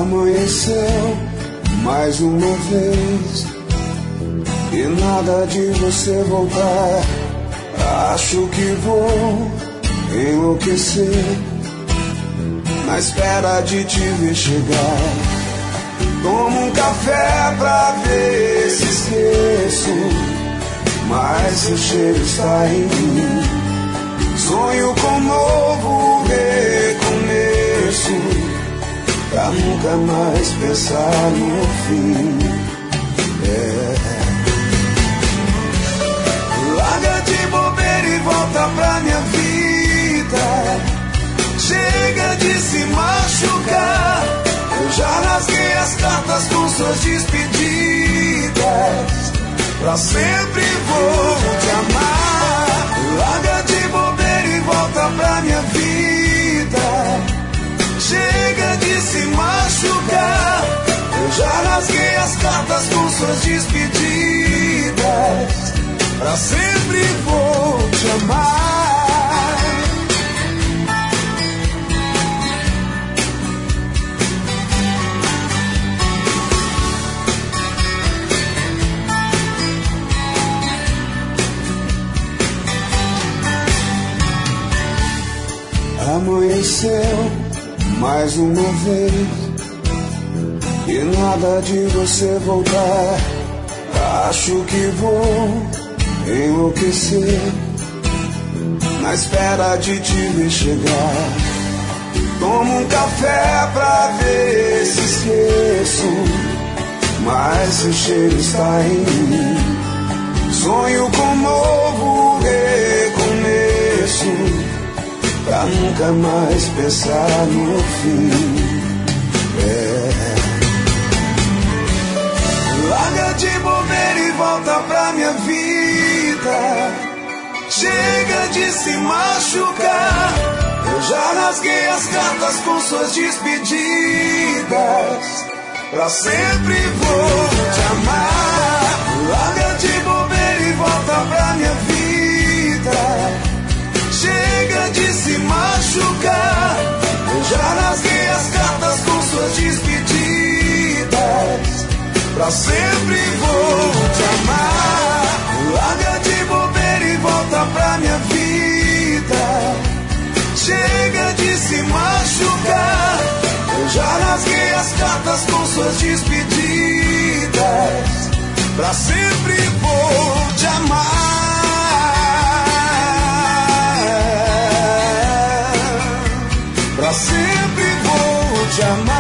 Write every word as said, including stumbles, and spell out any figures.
Amanheceu mais uma vez e nada de você voltar. Acho que vou enlouquecer na espera de te ver chegar. Tomo um café pra ver se esqueço, mas seu cheiro está em mim. Sonho com um novo recomeço, pra nunca mais pensar no fim. É. Larga de bobeira e volta pra minha vida. Chega de se machucar. Eu já rasguei as cartas com suas despedidas. Pra sempre vou te amar. Larga de bobeira e volta pra minha vida. Chega de se machucar. Eu já rasguei as cartas com suas despedidas. Pra sempre vou te amar. Amanheceu mais uma vez e nada de você voltar. Acho que vou enlouquecer na espera de te ver chegar. Tomo um café pra ver se esqueço, mas seu cheiro está em mim. Sonho com um novo recomeço, pra nunca mais pensar no fim. É. Larga de bobeira e volta pra minha vida. Chega de se machucar. Eu já rasguei as cartas com suas despedidas. Pra sempre vou te amar. Larga de bobeira e volta pra minha vida. Chega de se machucar. Eu já rasguei as cartas com suas despedidas. Pra sempre vou te amar. Larga de bobeira e volta pra minha vida. Chega de se machucar. Eu já rasguei as cartas com suas despedidas. Pra sempre vou te amar. Pra sempre vou te amar.